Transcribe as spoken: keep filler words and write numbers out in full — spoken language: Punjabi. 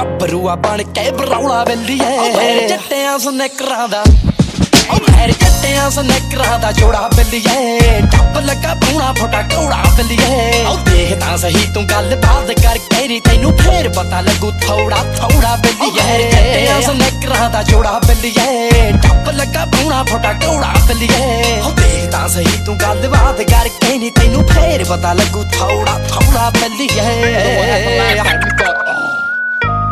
ਗੱਭਰੂਆ ਬਣ ਕੇ ਬਰੌਲਾ ਬੱਲੀਏ ਮੇਰੇ ਜੱਟਿਆਂ ਸਨੈਕਰਾਂ ਦਾ ਮੇਰੇ ਜੱਟਿਆਂ ਸਨੈਕਰਾਂ ਦਾ ਜੋੜਾ ਬੱਲੀਏ ਟੱਪ ਲੱਗਾ ਪੂਣਾ ਫੋਟਾ ਕੌੜਾ ਬੱਲੀਏ ਉਹ ਦੇਖ ਤਾਂ ਸਹੀ ਤੂੰ ਗੱਲ ਬਾਤ ਕਰਕੇ ਨੀ ਤੈਨੂੰ ਫੇਰ ਪਤਾ ਲੱਗੂ ਥੋੜਾ ਥੋੜਾ ਬੱਲੀਏ ਮੇਰੇ ਜੱਟਿਆਂ ਸਨੈਕਰਾਂ ਦਾ ਜੋੜਾ ਬੱਲੀਏ ਟੱਪ ਲੱਗਾ ਪੂਣਾ ਫੋਟਾ ਕੌੜਾ ਬੱਲੀਏ ਉਹ ਦੇਖ ਤਾਂ ਸਹੀ ਤੂੰ ਗੱਲ ਬਾਤ ਕਰਕੇ ਨੀ ਤੈਨੂੰ ਫੇਰ ਪਤਾ ਲੱਗੂ ਥੋੜਾ ਥੋੜਾ ਬੱਲੀਏ